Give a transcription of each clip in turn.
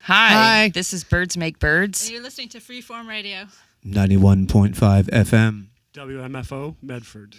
Hi. This is Birds Make Birds. And you're listening to Freeform Radio. 91.5 FM. WMFO, Medford.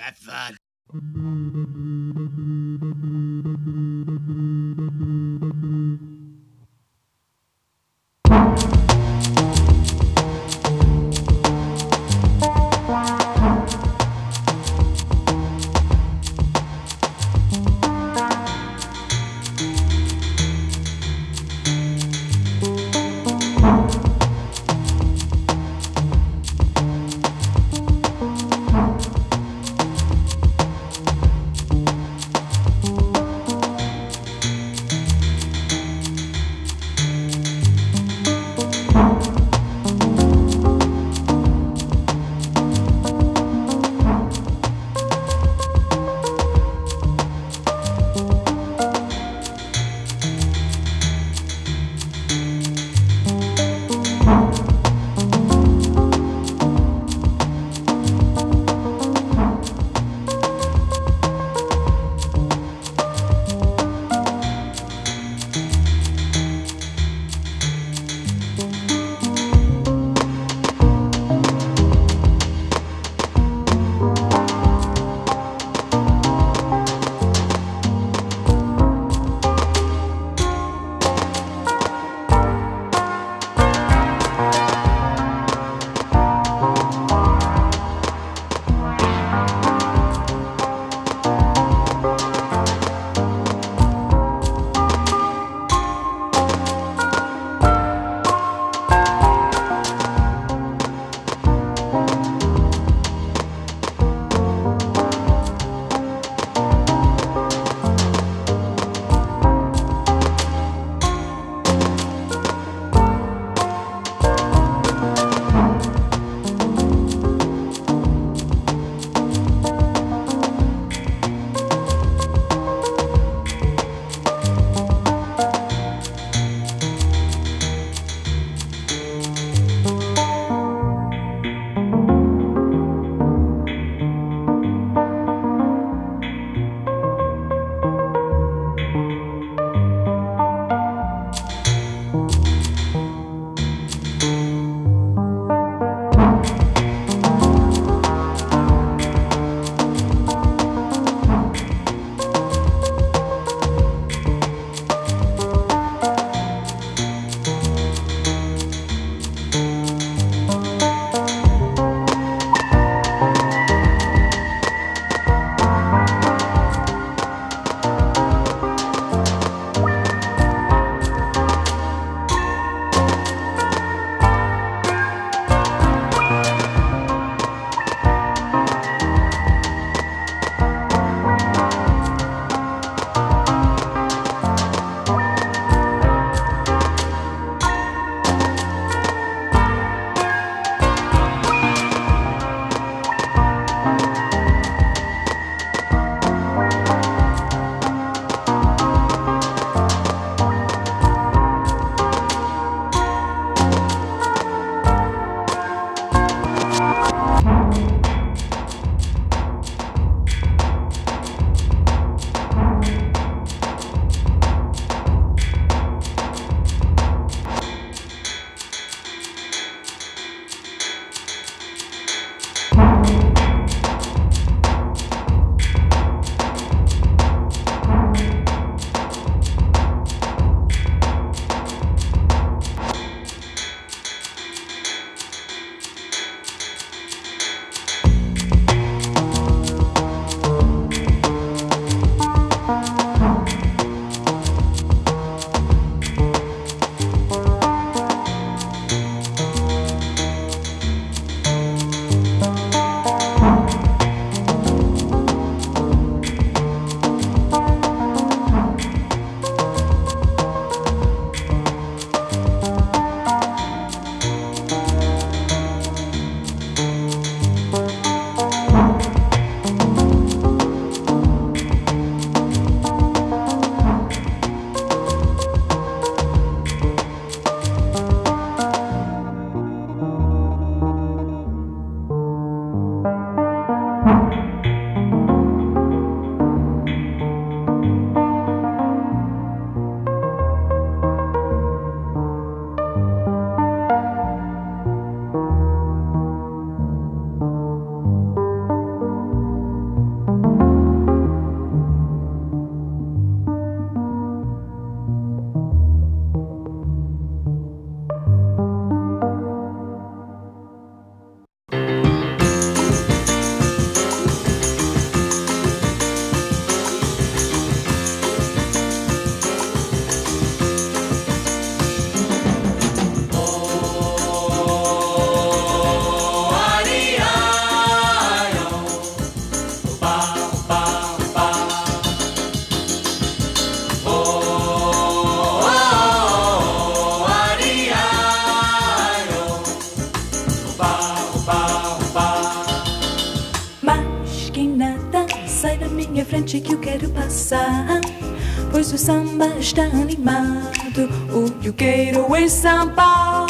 que nada, sai da minha frente que eu quero passar. Pois o samba está animado, o que eu quero é samba.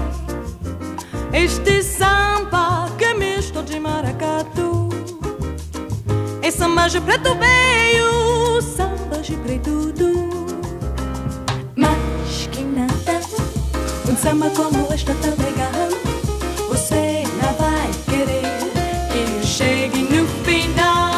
Este samba que é misto de maracatu, é samba de preto veio, samba de preto do. Mas que nada, um samba como este tão legal, você não vai querer que eu chegue no final.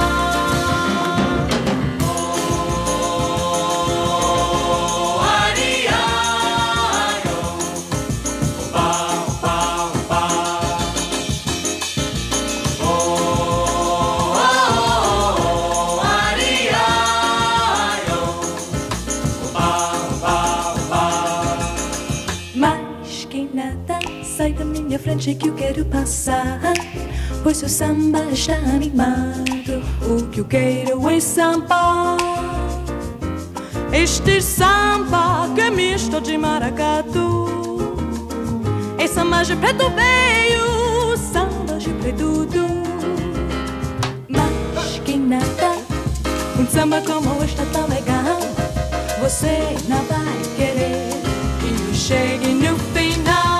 Sai da minha frente que eu quero passar, pois seu samba está animado, o que eu quero é samba. Este samba que é misto de maracatu, é samba de preto veio, samba de preto do. Mas que nada, um samba como este tão legal, você não vai querer que eu chegue no final.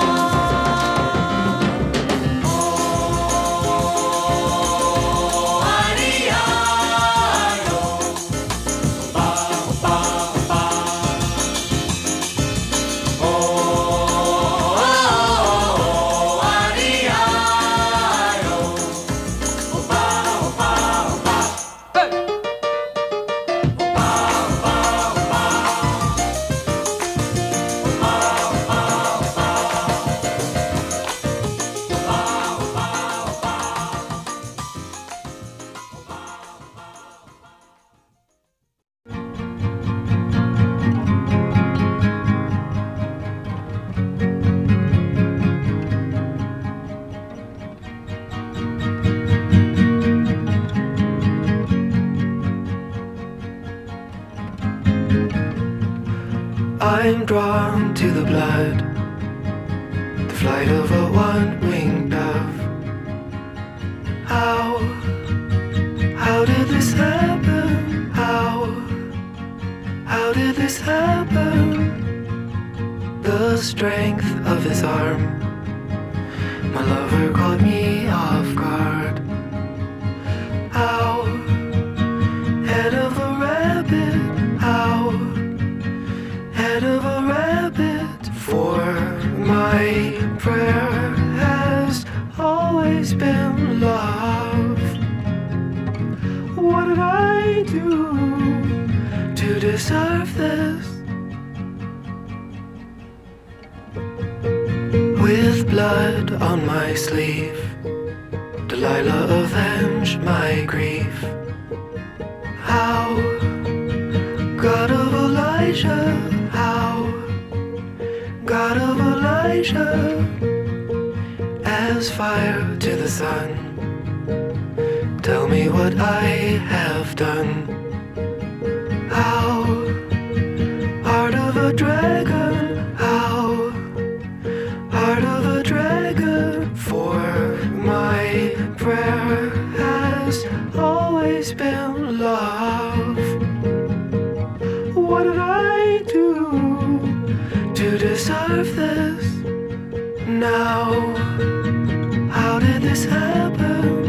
I'm drawn to the blood, the flight of a one-winged dove. How did this happen? How did this happen? The strength of his arm, my lover caught me off guard. How, head of a rabbit, how, head of a rabbit, for my prayer has always been love. What did I do to deserve this? With blood on my sleeve, Delilah avenge my grief. How, God of Elijah, how, God of Elijah, as fire to the sun, tell me what I have done. How, heart of a dragon, how, heart of a dragon, for my prayer has always been love. What did I do to deserve this? Now, how did this happen?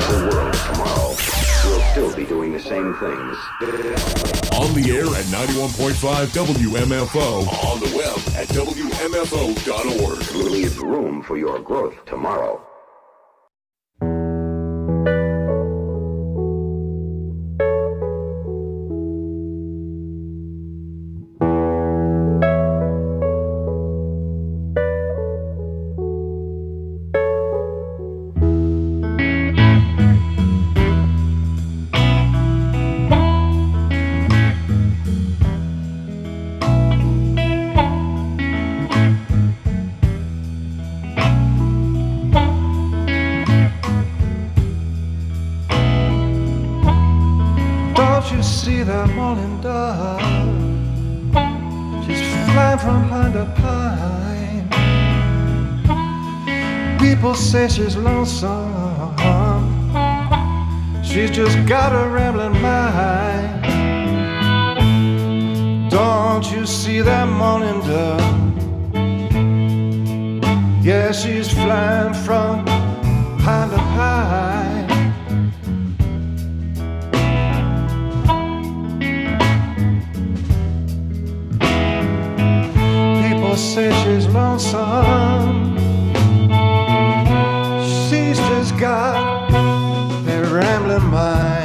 the world tomorrow, we'll still be doing the same things. On the air at 91.5 WMFO. On the web at WMFO.org. Leave room for your growth tomorrow. See that morning dove, she's flying from pine to pine. People say she's lonesome, she's just got a rambling mind. Don't you see that morning dove? Yeah, she's flying from pine to pine. Say she's lonesome, she's just got a rambling mind.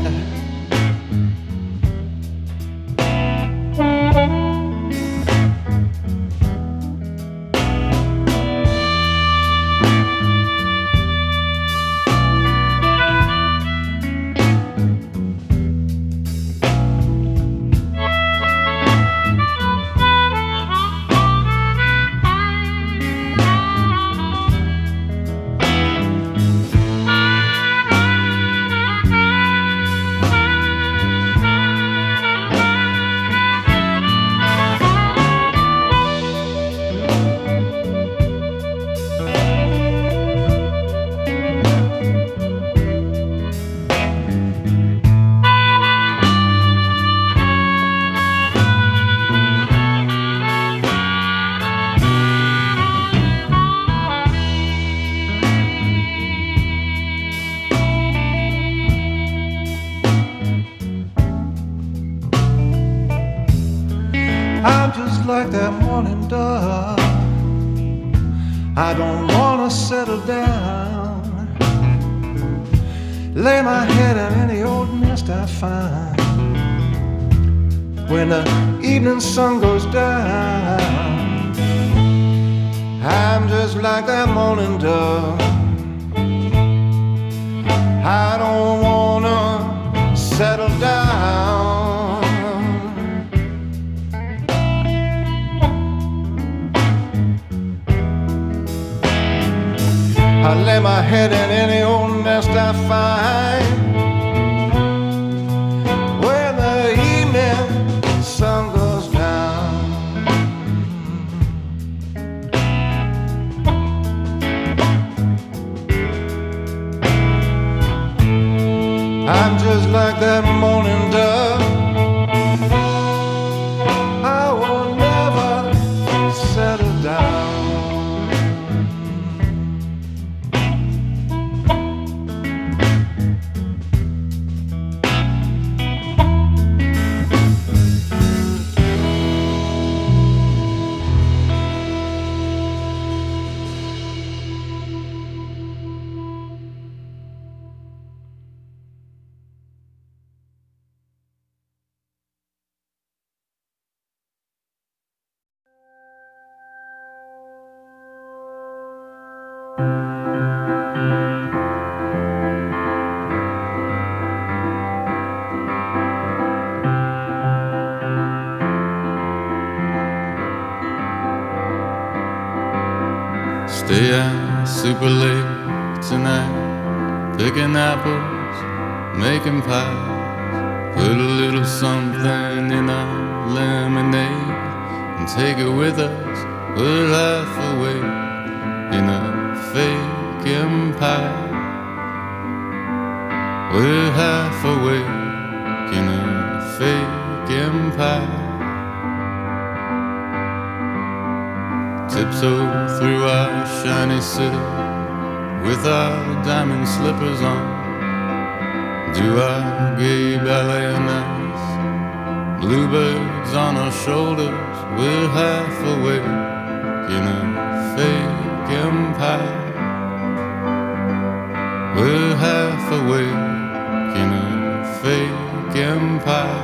I'm just like that morning dove, I don't wanna settle down, lay my head in any old nest I find. When the evening sun goes down, I'm just like that morning dove, I don't wanna settle down. I lay my head in any old nest I find. When the evening sun goes down, I'm just like that morning dove, I will never settle down. Stay out super late tonight, picking apples, making pies. Put a little something in our lemonade and take it with us. Put half away in a fake empire. We're half awake in a fake empire. Tiptoe through our shiny city with our diamond slippers on. do our gay ballet nights. Bluebirds on our shoulders, we're half awake in a fake empire. We're half awake in a fake empire.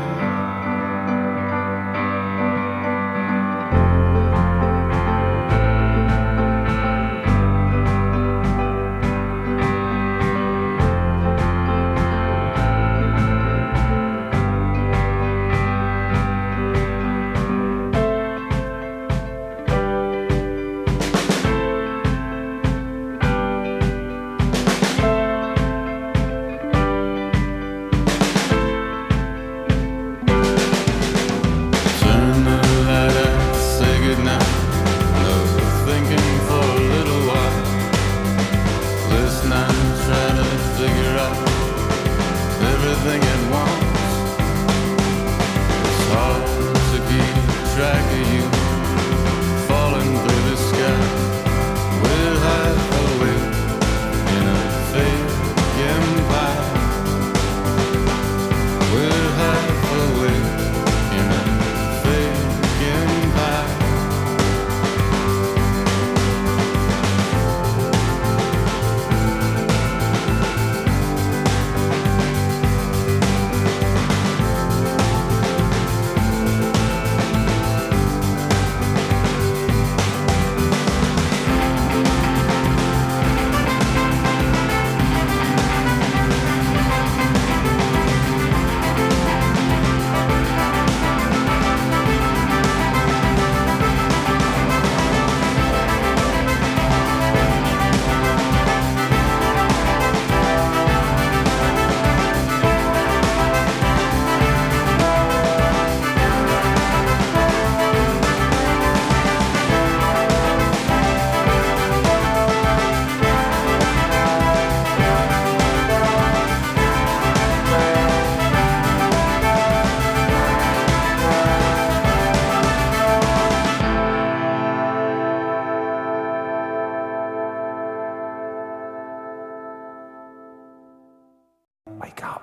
Wake up.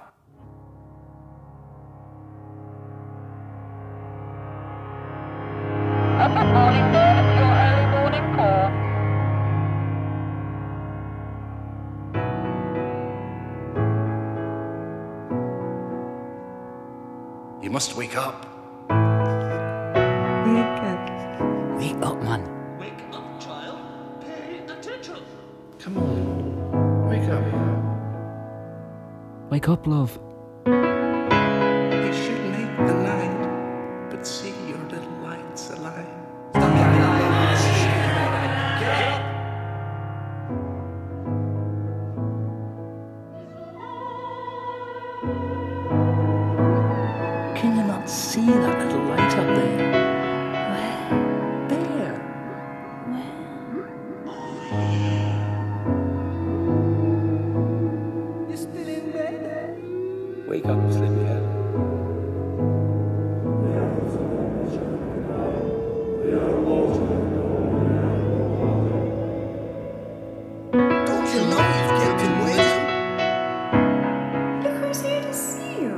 Good morning, Dad. It's your early morning call. You must wake up. Wake up. Wake up, man. Wake up, child. Pay attention. Come on. Wake up. Wake up, love. You should make the night, but see your little lights alive. Can you not see that little light up there? Where? There. Where? You still in bed? Wake up, sleepyhead. Don't you know you've kept him waiting? Look who's here to see you.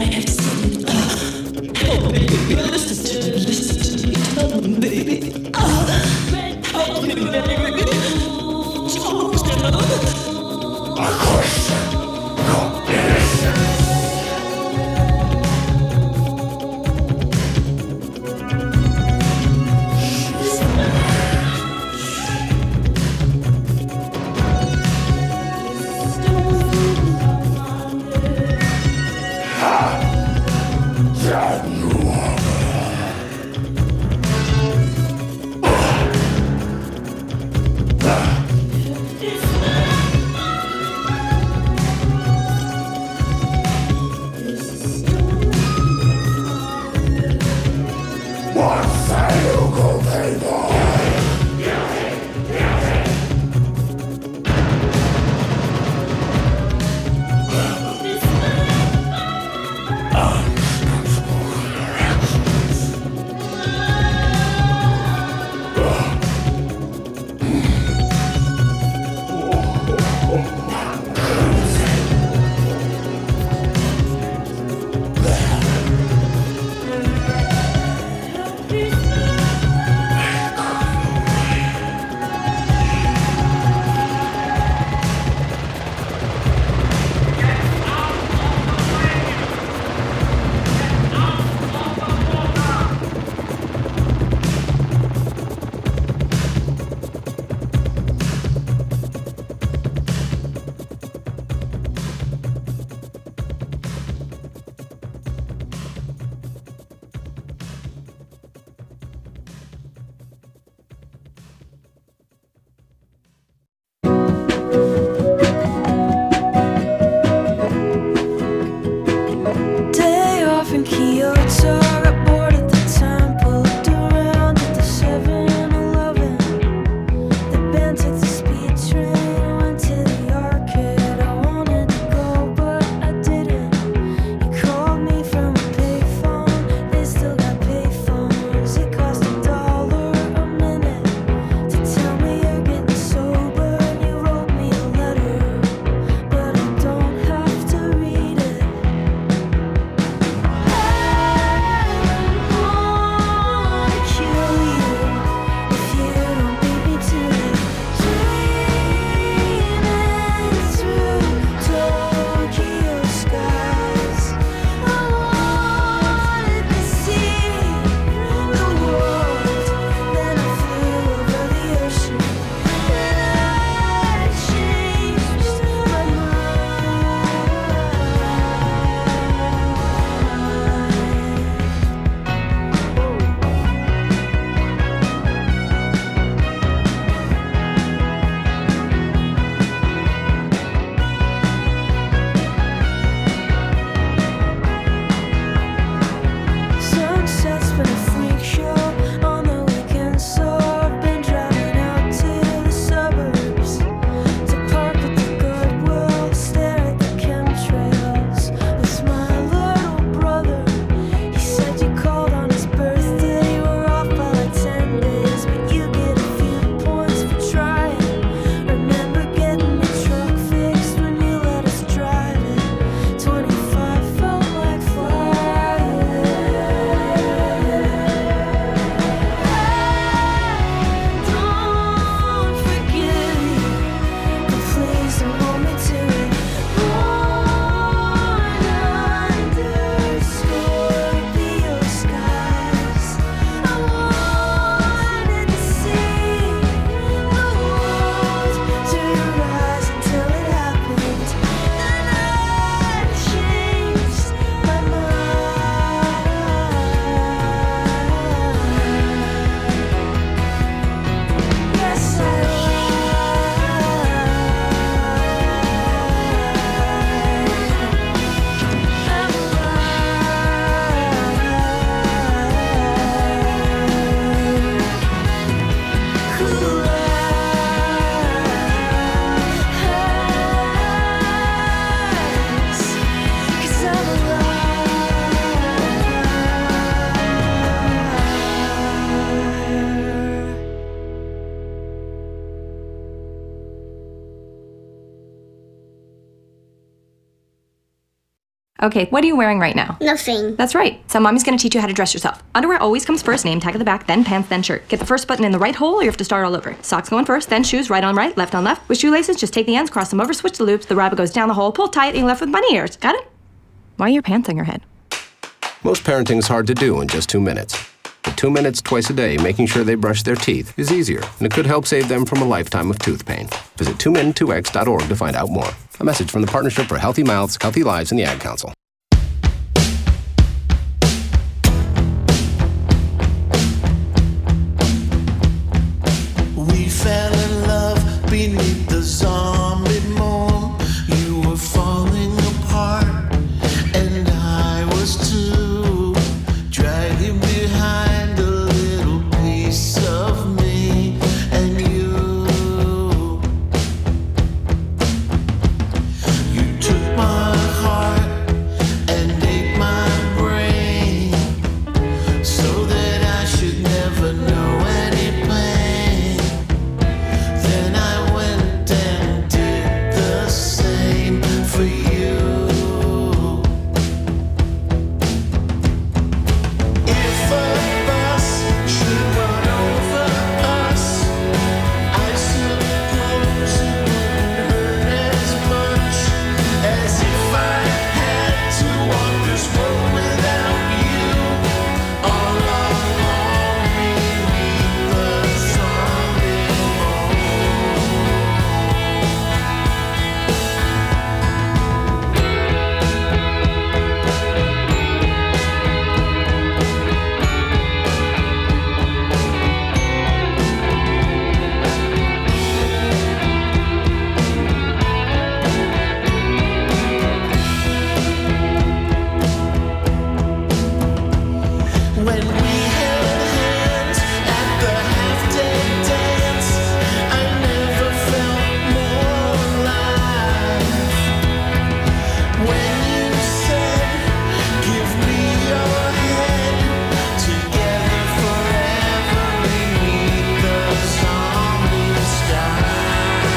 Listen to me, tell them, baby. Okay, what are you wearing right now? Nothing. That's right. So mommy's gonna teach you how to dress yourself. Underwear always comes first, name tag at the back, then pants, then shirt. Get the first button in the right hole or you have to start all over. Socks going first, then shoes, right on right, left on left. With shoelaces, just take the ends, cross them over, switch the loops, the rabbit goes down the hole, pull tight, and you're left with bunny ears. Got it? Why are your pants on your head? Most parenting's hard to do in just 2 minutes. But 2 minutes twice a day making sure they brush their teeth is easier, and it could help save them from a lifetime of tooth pain. Visit 2min2x.org to find out more. A message from the Partnership for Healthy Mouths, Healthy Lives, and the Ad Council. We fell in love beneath the zombie moon. You were falling apart, and I was too. Dragging behind a little piece of me and you. You took my heart and ate my brain, so that I should never know any pain. Then I went and did the same for you. If a bus should run over us, I suppose it wouldn't hurt as much as if I had to walk this road without you. All alone beneath the zombie When we held hands at the half-day dance, I never felt more alive. When you said, "Give me your head," together forever beneath the zombie sky.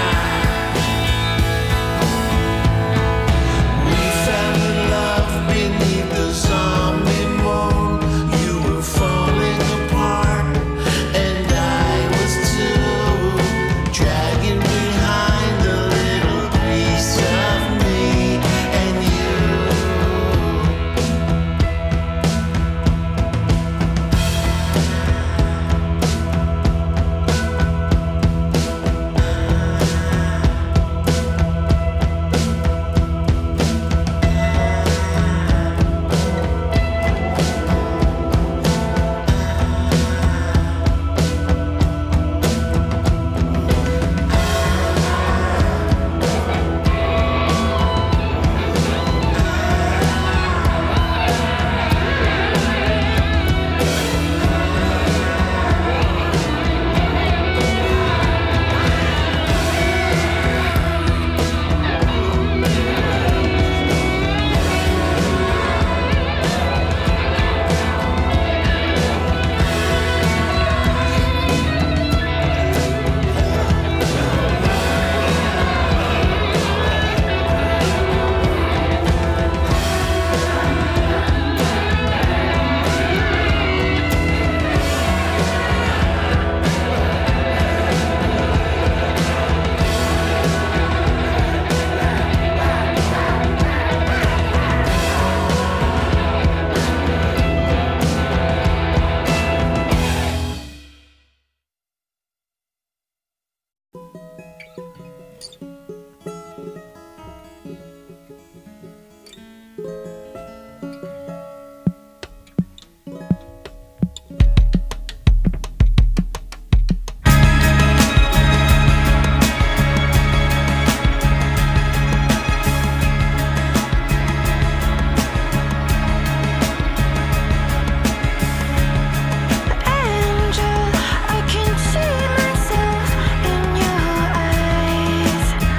We fell in love beneath the zombie moon. You were falling apart, and I was too. Dragging behind a little piece of me and you. Angel, I can see myself in your eyes.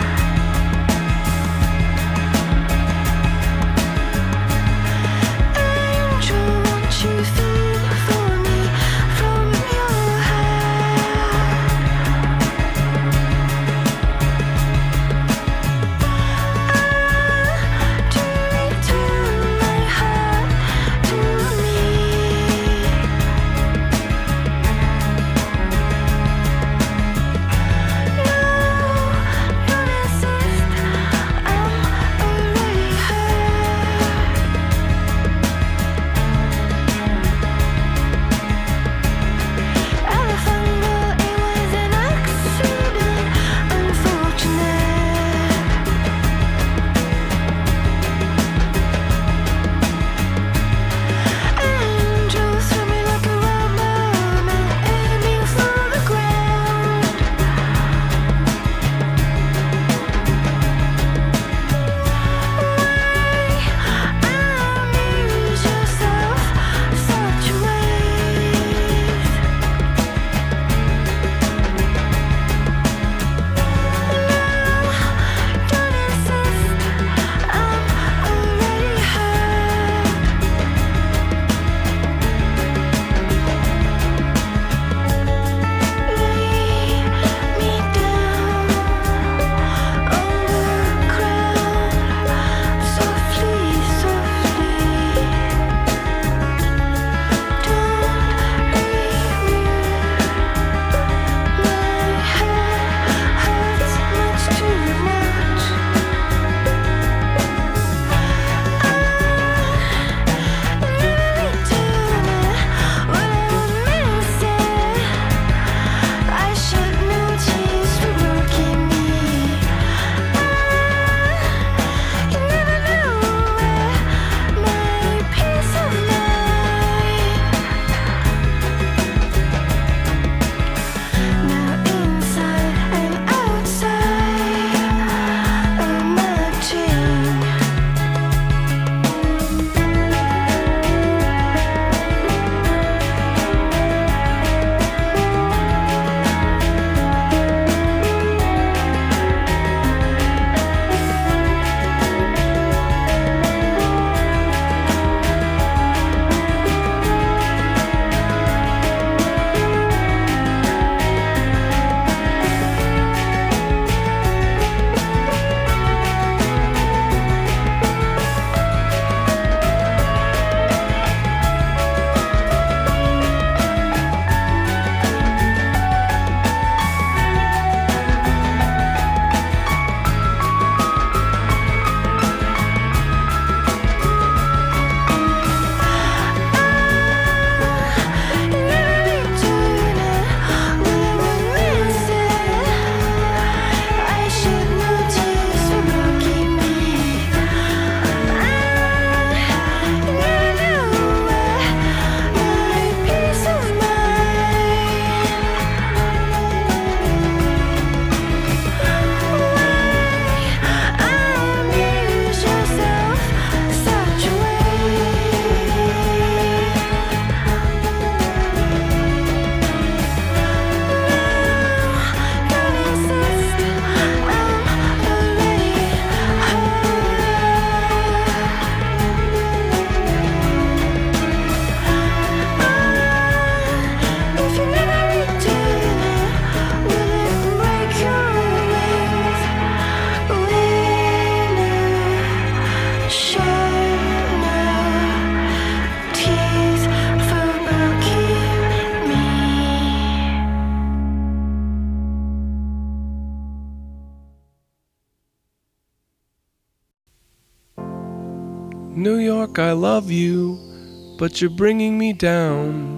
New York, I love you, but you're bringing me down.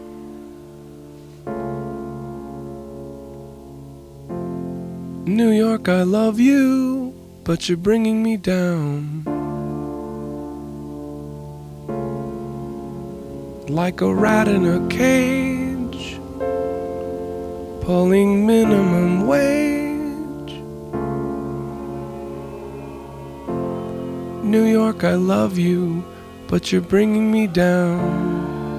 New York, I love you, but you're bringing me down. Like a rat in a cage, pulling minimum wage. New York, I love you, but you're bringing me down.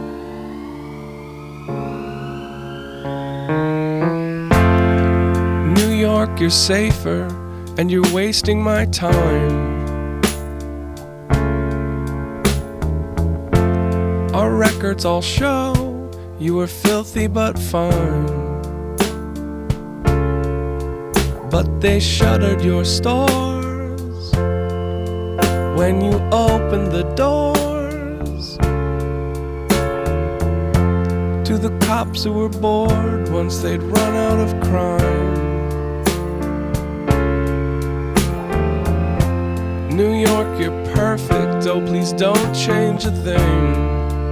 New York, you're safer, and you're wasting my time. Our records all show you were filthy but fine. But they shuttered your stores when you opened the doors to the cops who were bored once they'd run out of crime. New York, you're perfect, oh please don't change a thing.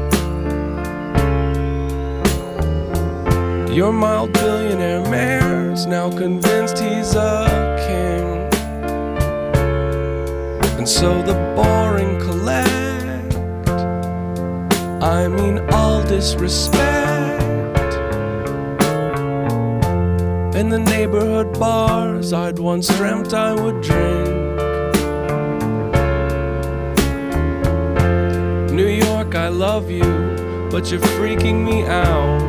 Your mild billionaire mayor's now convinced he's a king. And so the boring collect, I mean all disrespect. In the neighborhood bars I'd once dreamt I would drink. New York, I love you, but you're freaking me out.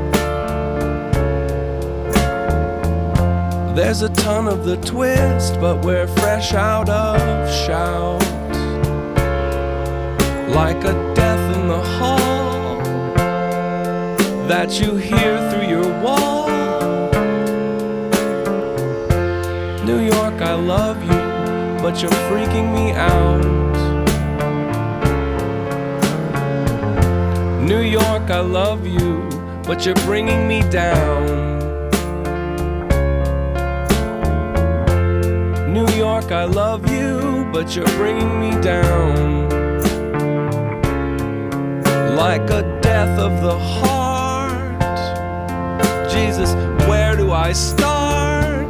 There's a ton of the twist, but we're fresh out of shout. Like a death in the hall that you hear through your wall. New York, I love you, but you're freaking me out. New York, I love you, but you're bringing me down. New York, I love you, but you're bringing me down. Like a death of the heart. Jesus, where do I start?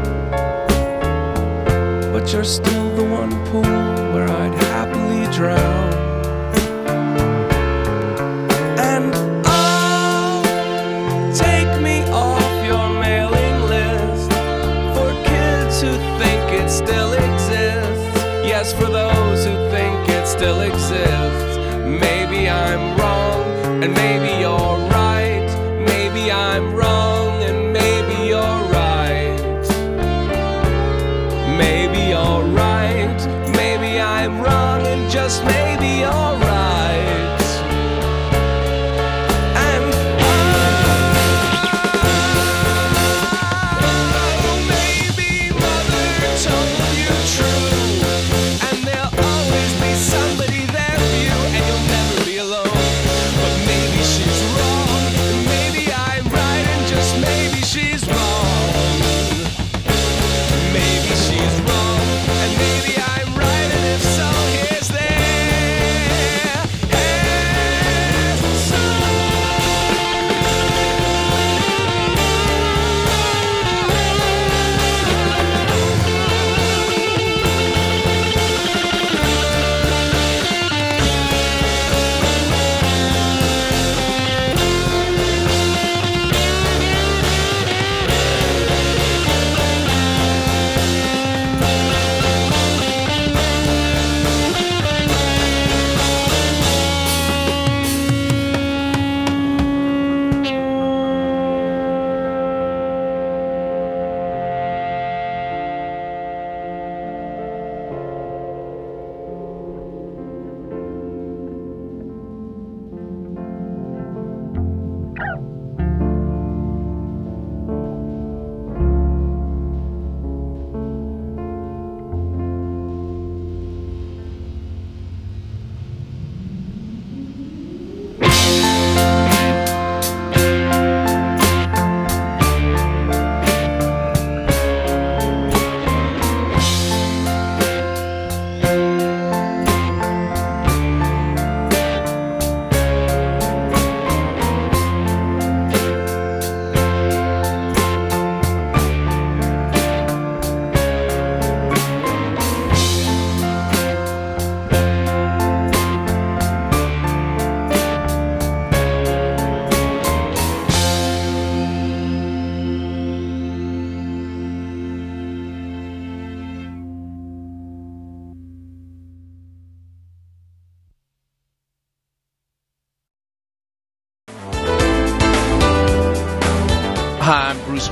But you're still the one pool where I'd happily drown. And oh, take me off your mailing list for kids who think it still exists. Yes, for those who think it still exists. Maybe I'm wrong, and maybe you're right. Maybe I'm wrong, and maybe you're right. Maybe you're right, maybe I'm wrong, and just maybe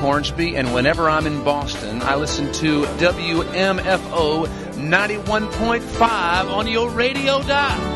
Hornsby, and whenever I'm in Boston, I listen to WMFO 91.5 on your radio dial.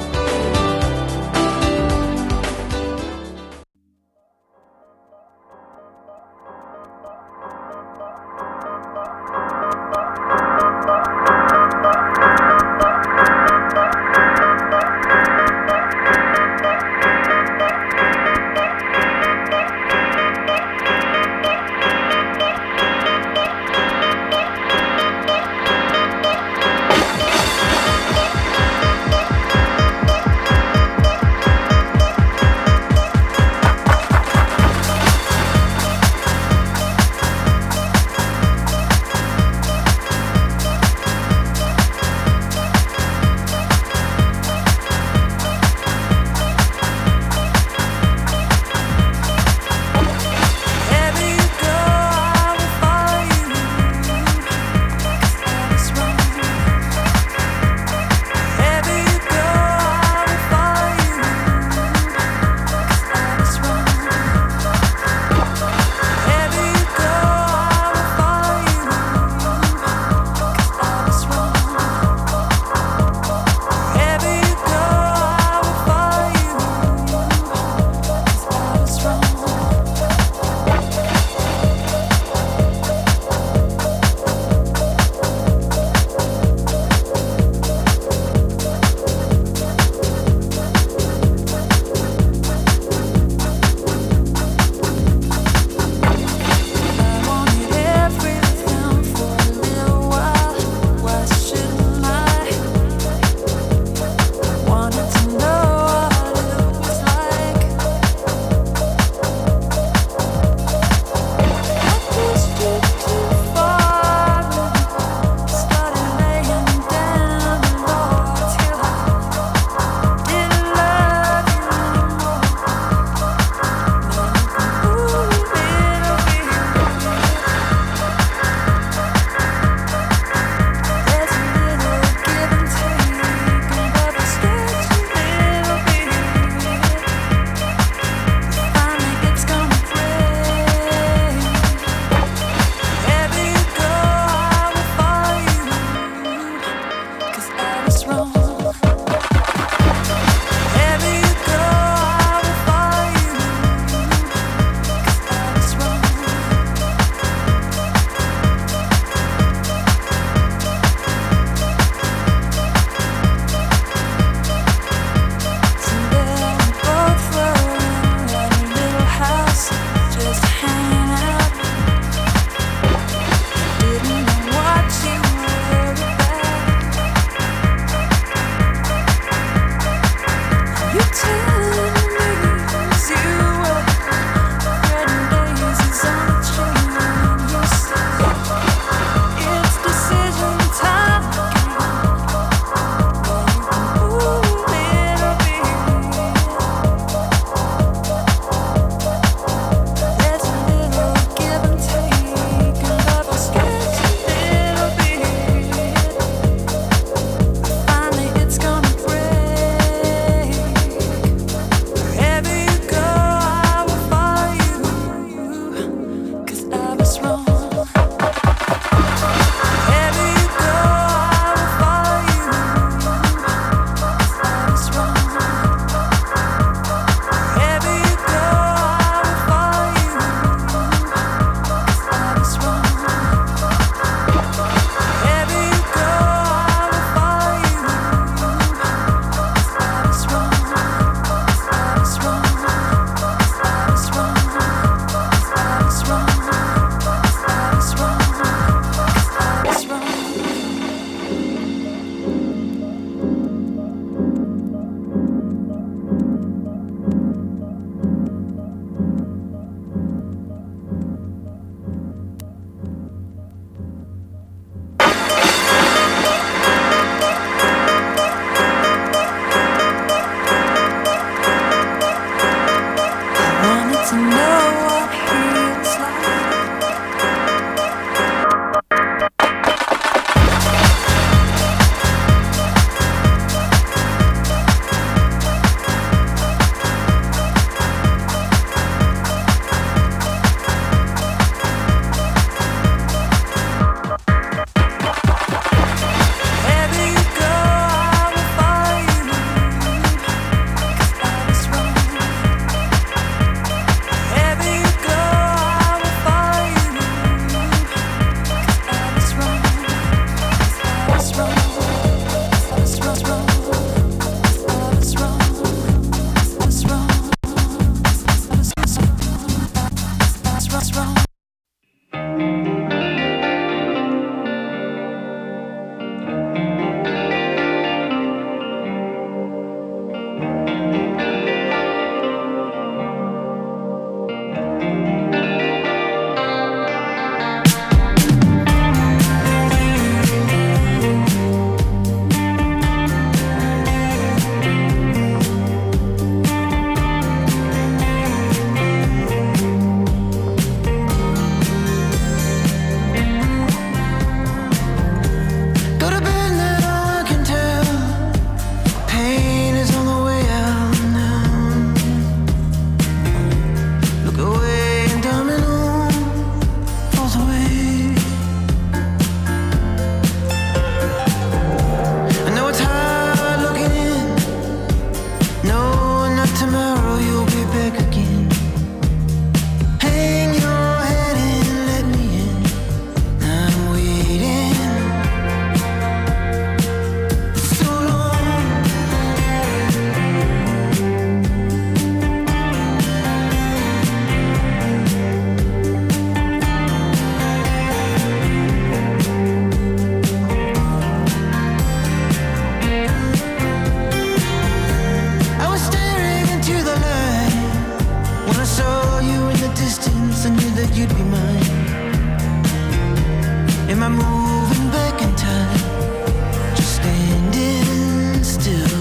I'm moving back in time, just standing still.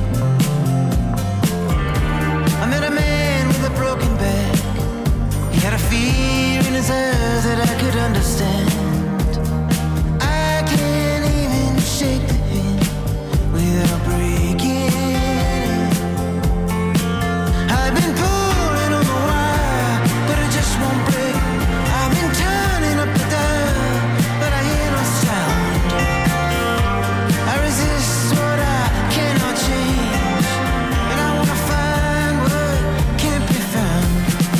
I met a man with a broken back. He had a fear in his eyes that I could understand. I can't even shake the hand without breaking it. I've been pulling on the wire, but it just won't break. I've been turning up the dial, but I hear no sound. I resist what I cannot change, but I wanna find what can't be found.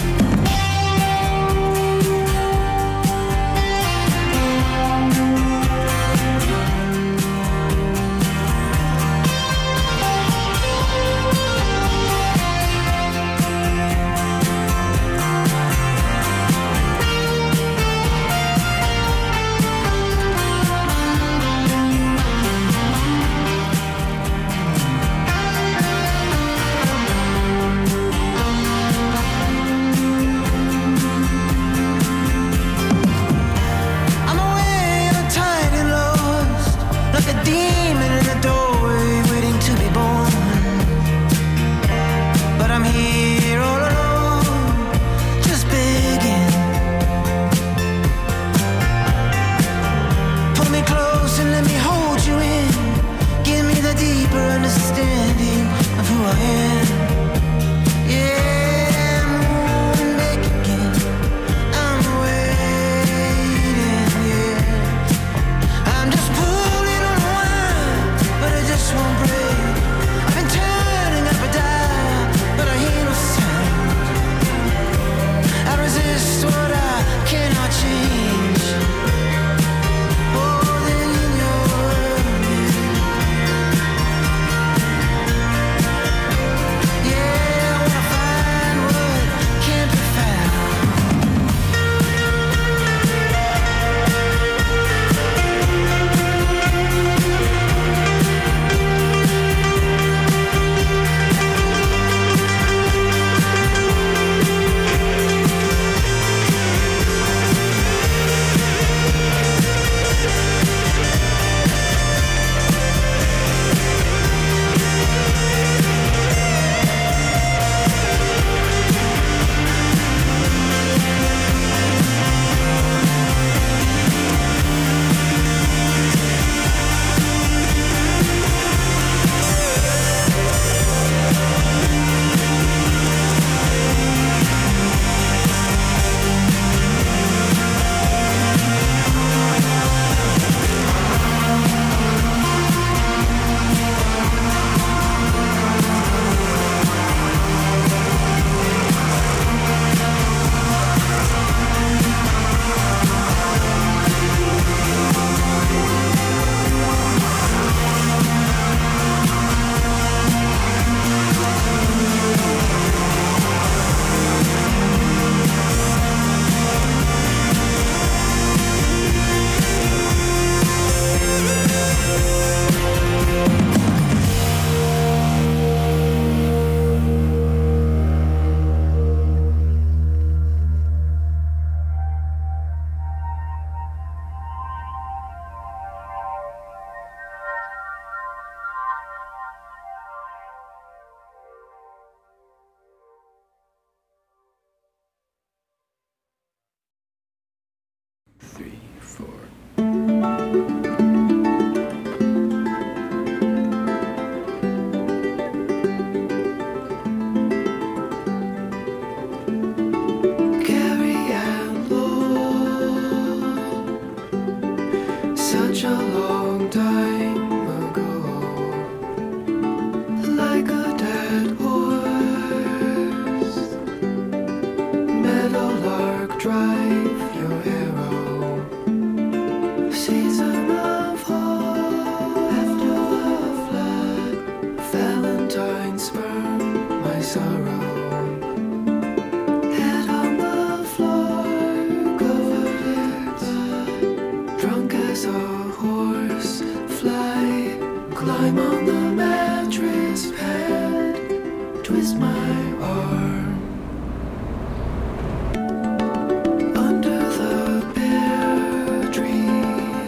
I'm away and I'm tired and lost, like a demon in the doorway waiting to be born. But I'm here all alone, just begging. Pull me close and let me hold you in. Give me the deeper understanding of who I am. Yeah, I'm moving back again. I'm waiting, yeah. I'm just pulling on a wire, but it just won't break. I've been turning up a dial, but I hear no sound. I resist what I cannot change. Oh, then in your world, yeah, I wanna find what can't be found. Such a long time ago, like a dead horse, meadowlark drive your arrow. Season of fall after the flood, Valentine spurn my sorrow. Head on the floor, covered in blood, drunk as a horse, fly, climb on the mattress pad, twist my arm. Under the pear tree,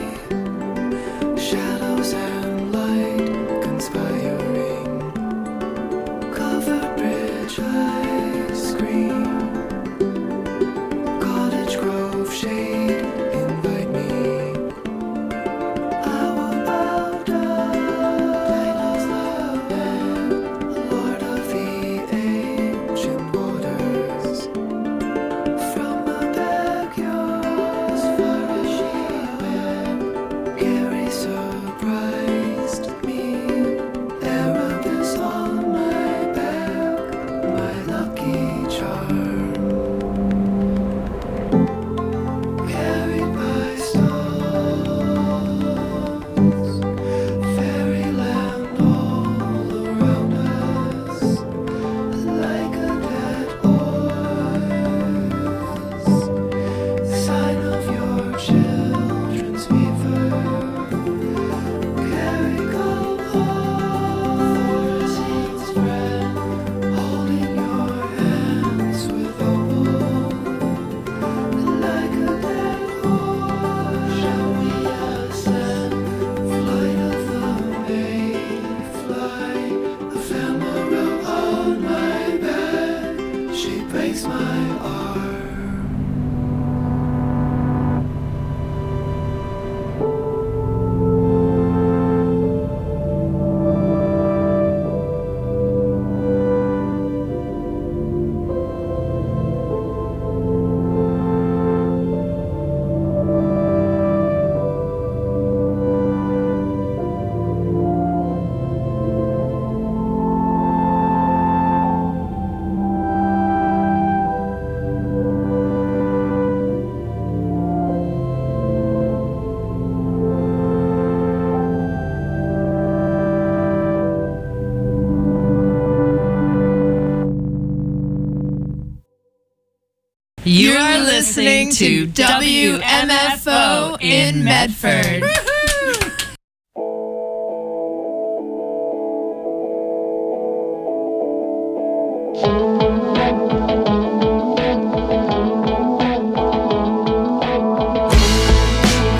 You are listening to WMFO in Medford.